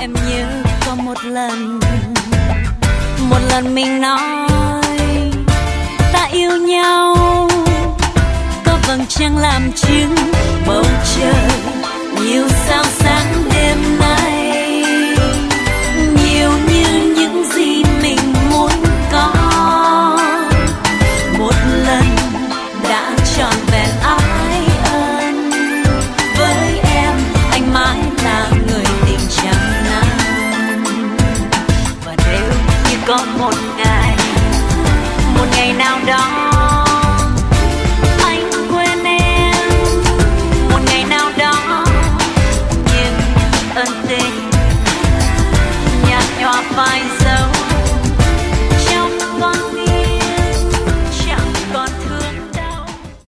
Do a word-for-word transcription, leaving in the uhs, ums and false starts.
Em nhớ có một lần, một lần mình nói ta yêu nhau, có vầng trăng làm chứng, bầu trời nhiều